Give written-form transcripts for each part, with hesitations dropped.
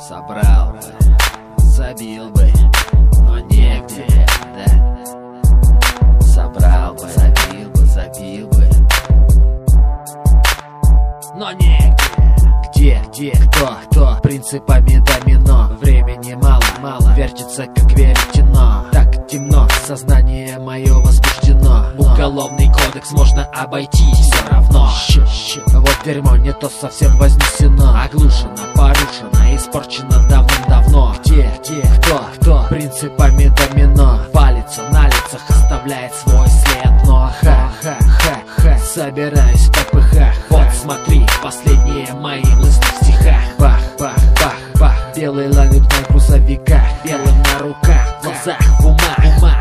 Собрал бы, забил бы, но негде, да. Собрал бы, забил бы, но негде. Где, кто, принципами домино. Времени мало, вертится как веретено. Так темно, сознание мое возбуждено. Уголовный кодекс можно обойти все равно. Вот дерьмо не то совсем вознесено. Оглушено, порушено, испорчено давным-давно. Где, кто, принципами домино. Палец на лицах оставляет свой след. Но ха-ха-ха, собираюсь в попыхах. Вот смотри, последние мои мысли в стихах. Бах, бах, бах, бах. Белый ловит на грузовиках, белым на руках, в глазах, в умах.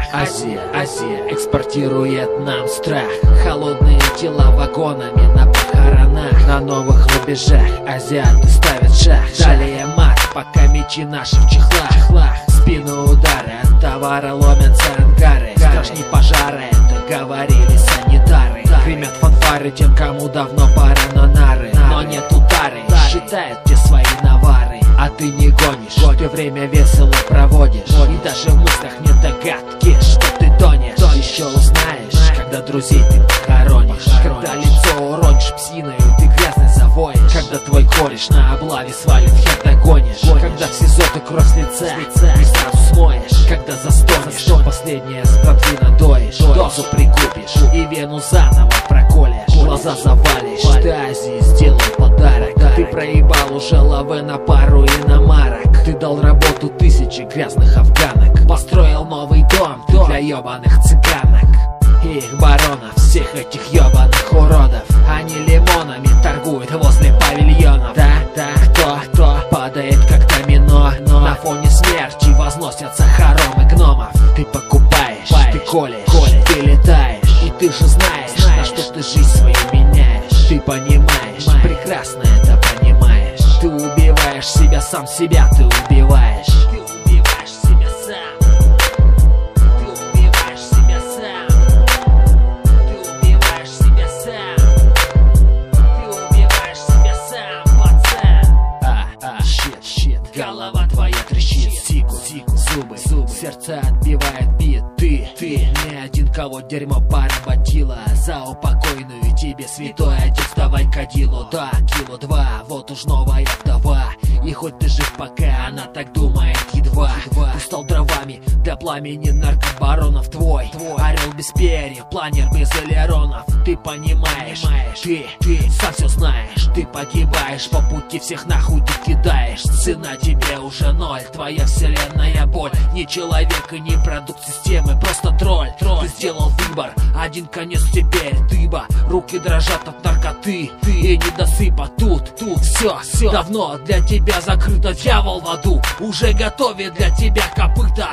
Азия экспортирует нам страх. Холодные тела вагонами на похоронах. На новых рубежах азиаты ставят шаг. Далее мат, пока мечи наши в чехлах. В спину удары, от товара ломятся ангары. Страшней пожары, это говорили санитары. Гремят фанфары тем, кому давно пора на нары. Но нет удары, считают те свои навары. А ты не гонишь, ты время весело проводишь. И даже в мыслях нет догадки, что ты тонешь. Еще узнаешь, когда друзей ты похоронишь. Когда лицо уронишь псиною, ты грязный завоешь. Когда твой кореш на облаве свалит, хер догонишь. Когда в СИЗО ты кровь с лица не сразу смоешь. Когда застонешь, последнее с братвы надоешь. Дозу прикупишь и вену заново проколешь. Глаза завалишь, ты Азии сделал подарок. Ты проебал уже лаве на пару иномарок. Ты дал работу тысячи грязных афганок. Построил новый дом для ебаных цыганок. И их баронов, всех этих ебаных уродов. Они лимонами торгуют возле павильонов. Да, кто падает как домино. На фоне смерти возносятся хоромы гномов. Ты покупаешь, ты колешь, ты летаешь. И ты же знаешь, на что ты жизнь свою меняешь. Ты понимаешь, прекрасно это понимаешь. Ты убиваешь себя, сам себя ты убиваешь. Ты убиваешь себя сам. Ты убиваешь себя сам. Ты убиваешь себя сам. Ты убиваешь себя сам, пацан. Щит, голова твоя трещит. Сику, зубы, сердце отбивает бит. Ты не один, кого дерьмо поработило. За упокойную тебе, святой отец, давай кадилу. Да, кило два, вот уж новая вдова. И хоть ты жив пока, она так думает едва. Ты стал дровами для пламени наркобаронов. Твой орел без перьев, планер без элеронов. Ты понимаешь, ты сам все знаешь. Ты погибаешь по пути, всех нахуй ты кидаешь. Цена тебе уже ноль, твоя вселенная боль. Не человек и не продукт системы, просто тролль. Ты сделал выбор, один конец теперь дыба. Руки дрожат от наркоты и недосыпа. Тут все давно для тебя закрыто. Дьявол в аду уже готовит для тебя копыта.